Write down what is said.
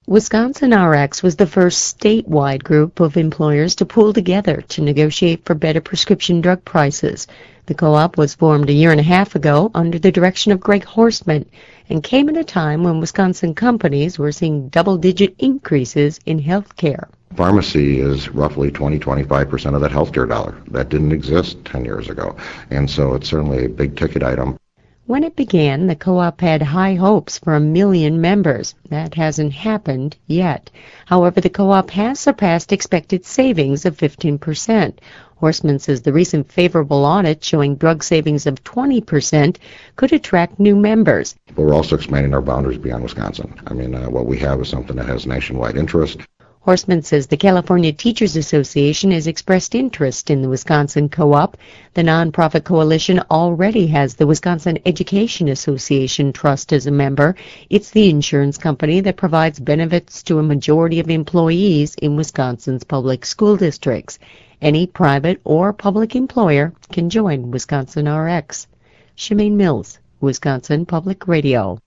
Wisconsin RX was the first statewide group of employers to pool together to negotiate for better prescription drug prices. The co-op was formed a year and a half ago under the direction of Greg Horstman and came at a time when Wisconsin companies were seeing double-digit increases in health care. Pharmacy is roughly 20-25% of that healthcare dollar. That didn't exist 10 years ago, and so it's certainly a big ticket item. When it began, the co-op had high hopes for 1 million members. That hasn't happened yet. However, the co-op has surpassed expected savings of 15%. Horstman says the recent favorable audit showing drug savings of 20% could attract new members. But we're also expanding our boundaries beyond Wisconsin. What we have is something that has nationwide interest. Horstman says the California Teachers Association has expressed interest in the Wisconsin co-op. The nonprofit coalition already has the Wisconsin Education Association Trust as a member. It's the insurance company that provides benefits to a majority of employees in Wisconsin's public school districts. Any private or public employer can join Wisconsin RX. Shemaine Mills, Wisconsin Public Radio.